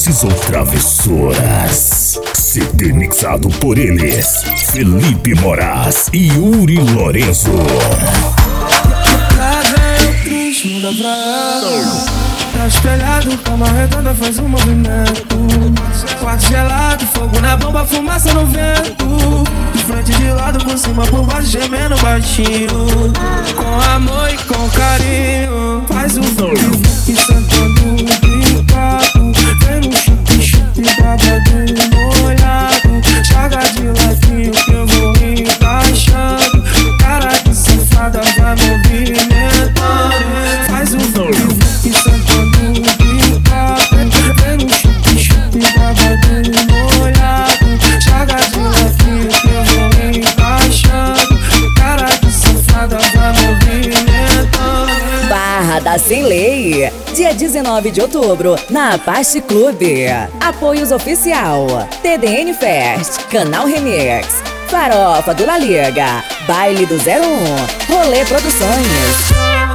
doces ou travessuras. CD mixado por eles, Felipe Moraes e Yuri Lorenzo. Lá vem o triste, muda pra ela. Tá espelhado, cama redonda faz um movimento. Quarto gelado, fogo na bomba, fumaça no vento. De frente, de lado, por cima, por baixo, gemendo baixinho. Com amor e com carinho. Faz o vivo que sentando no papo. Vem no chup-chup, babadinho molhado. Joga de ladinho que eu vou encaixando. Cara de safada vai movimentando. Faz o vivo que sentando no papo. Vem no chup-chup, babadinho molhado. Joga de ladinho que eu vou encaixando. Cara de safada vai movimentando. Barra da Sem Lei, dia 19 de outubro, na Apache Clube. Apoios oficial: TDN Fest, Canal Remix, Farofa do La Liga, Baile do 01, Rolê Produções.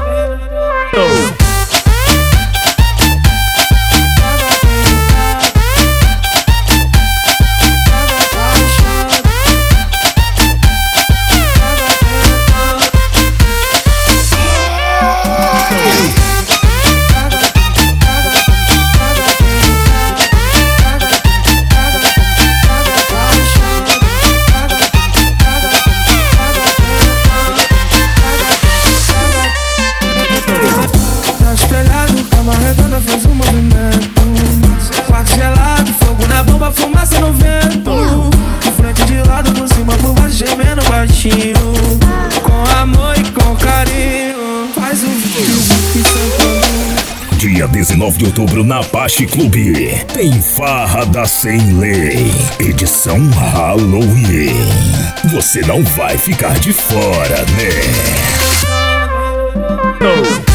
Faz um movimento. Quarto gelado, fogo na bomba, fumaça no vento. De frente, de lado, por cima, por baixo, gemendo baixinho. Com amor e com carinho. Faz o vivo que sentando. Dia 19 de outubro na Apache Clube tem Farra da Sem Lei, edição Halloween. Você não vai ficar de fora, né?